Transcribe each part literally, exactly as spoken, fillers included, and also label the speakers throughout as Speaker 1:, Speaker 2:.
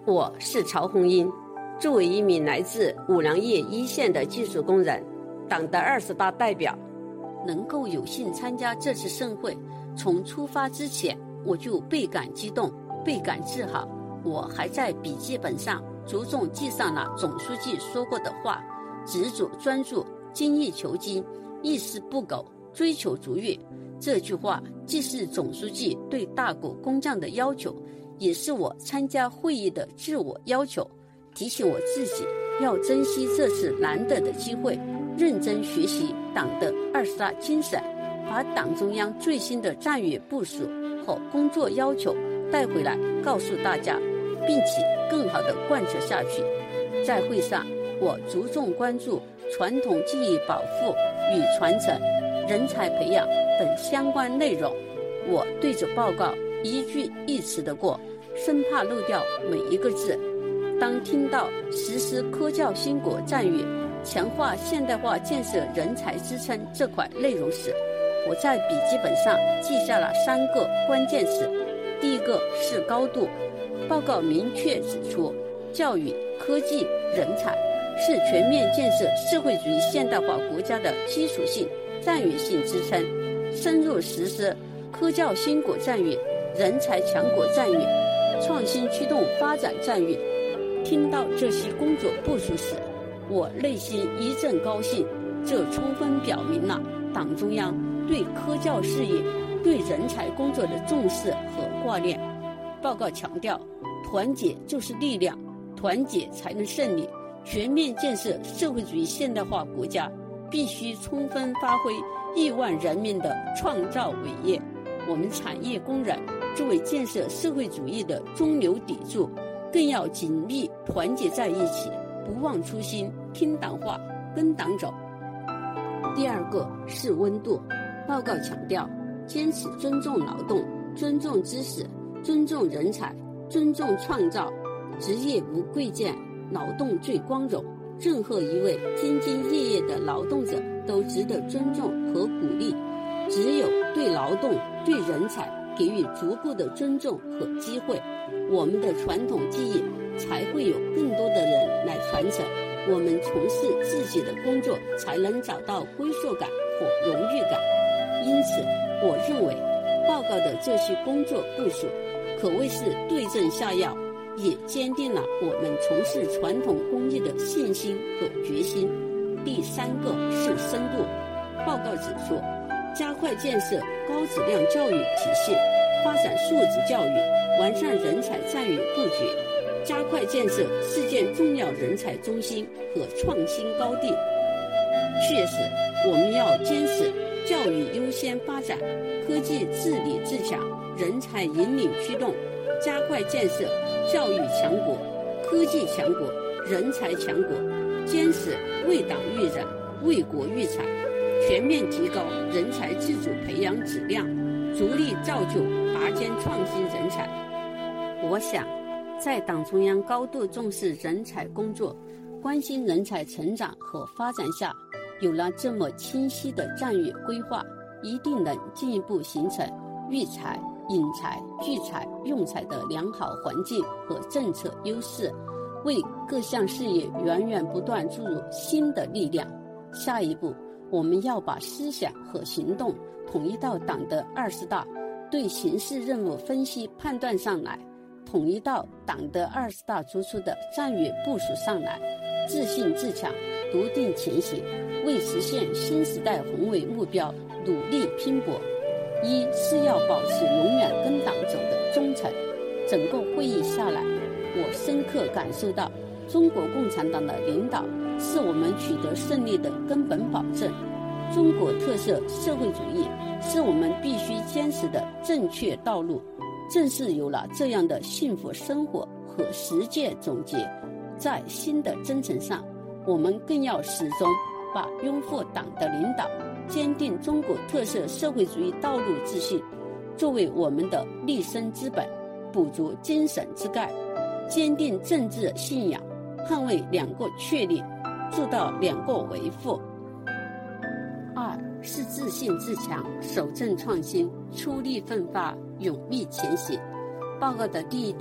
Speaker 1: 我是曹红英，作为一名来自五粮液一线的技术工人，党的二十大代表，能够有幸参加这次盛会，从出发之前我就倍感激动，倍感自豪。我还在笔记本上着重记上了总书记说过的话：执着专注，精益求精，一丝不苟，追求卓越。这句话既是总书记对大股工匠的要求，也是我参加会议的自我要求，提醒我自己要珍惜这次难得的机会，认真学习党的二十大精神，把党中央最新的战略部署和工作要求带回来告诉大家，并且更好地贯彻下去。在会上，我着重关注传统技艺保护与传承、人才培养等相关内容。我对着报告一句一词的过，生怕漏掉每一个字。当听到实施科教兴国战略，强化现代化建设人才支撑这块内容时，我在笔记本上记下了三个关键词。第一个是高度。报告明确指出，教育、科技、人才是全面建设社会主义现代化国家的基础性、战略性支撑。深入实施科教兴国战略、人才强国战略、创新驱动发展战略。听到这些工作部署时，我内心一阵高兴，这充分表明了党中央对科教事业、对人才工作的重视和挂念。报告强调，团结就是力量，团结才能胜利。全面建设社会主义现代化国家，必须充分发挥亿万人民的创造伟业。我们产业工人作为建设社会主义的中流砥柱，更要紧密团结在一起，不忘初心，听党话，跟党走。第二个是温度。报告强调，坚持尊重劳动、尊重知识、尊重人才、尊重创造。职业无贵贱，劳动最光荣。任何一位兢兢业业的劳动者都值得尊重和鼓励。只有对劳动、对人才给予足够的尊重和机会，我们的传统技艺才会有更多的人来传承，我们从事自己的工作才能找到归属感和荣誉感。因此，我认为报告的这些工作部署可谓是对症下药，也坚定了我们从事传统工艺的信心和决心。第三个是深度。报告指出，加快建设高质量教育体系，发展素质教育，完善人才战略布局，加快建设世界重要人才中心和创新高地。确实，我们要坚持教育优先发展，科技治理自强，人才引领驱动，加快建设教育强国、科技强国、人才强国，坚持为党育人、为国育才，全面提高人才自主培养质量，着力造就拔尖创新人才。我想，在党中央高度重视人才工作、关心人才成长和发展下，有了这么清晰的战略规划，一定能进一步形成育才、引才、聚才、用才的良好环境和政策优势，为各项事业源源不断注入新的力量。下一步，我们要把思想和行动统一到党的二十大对形势任务分析判断上来，统一到党的二十大作出的战略部署上来，自信自强，笃定前行，为实现新时代宏伟目标努力拼搏。一是要保持永远跟党走的忠诚。整个会议下来，我深刻感受到，中国共产党的领导是我们取得胜利的根本保证。中国特色社会主义是我们必须坚持的正确道路。正是有了这样的幸福生活和实践总结，在新的征程上，我们更要始终把拥护党的领导、坚定中国特色社会主义道路自信作为我们的立身之本，补足精神之钙，坚定政治信仰，捍卫两个确立，做到两个维护。二是自信自强，守正创新，出力奋发，勇立前行。报告的第一点，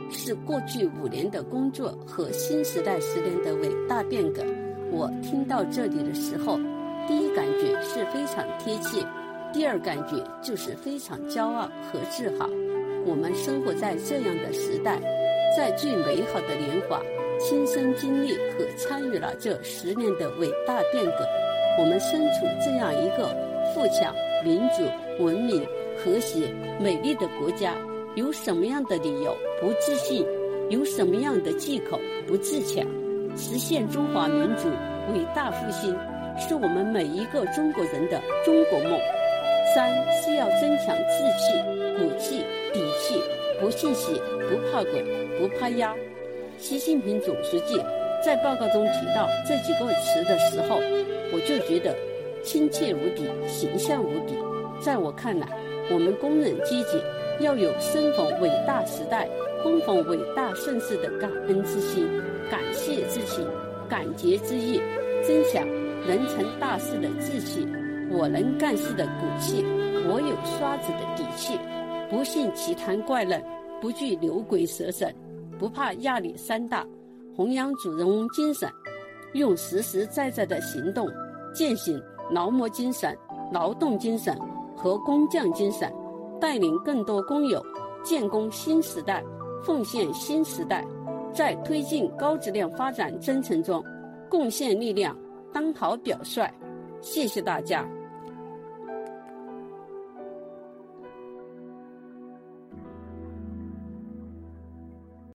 Speaker 1: 是过去五年的工作和新时代十年的伟大变革。我听到这里的时候，第一感觉是非常贴切，第二感觉就是非常骄傲和自豪。我们生活在这样的时代，在最美好的年华亲身经历和参与了这十年的伟大变革。我们身处这样一个富强、民主、文明、和谐、美丽的国家，有什么样的理由不自信？有什么样的借口不自强？实现中华民族伟大复兴，是我们每一个中国人的中国梦。三是要增强志气、骨气、底气，不信邪，不怕鬼，不怕妖。习近平总书记在报告中提到这几个词的时候，我就觉得亲切无比，形象无比。在我看来，我们工人阶级要有生逢伟大时代、恭逢伟大盛世的感恩之心、感谢之情、感激之意，增强人成大事的志气，我能干事的骨气，我有刷子的底气，不信奇谈怪论，不惧牛鬼蛇神，不怕亚历山大，弘扬主人翁精神，用实实在在的行动践行劳模精神、劳动精神和工匠精神，带领更多工友建功新时代，奉献新时代，在推进高质量发展征程中贡献力量，当好表率。谢谢大家。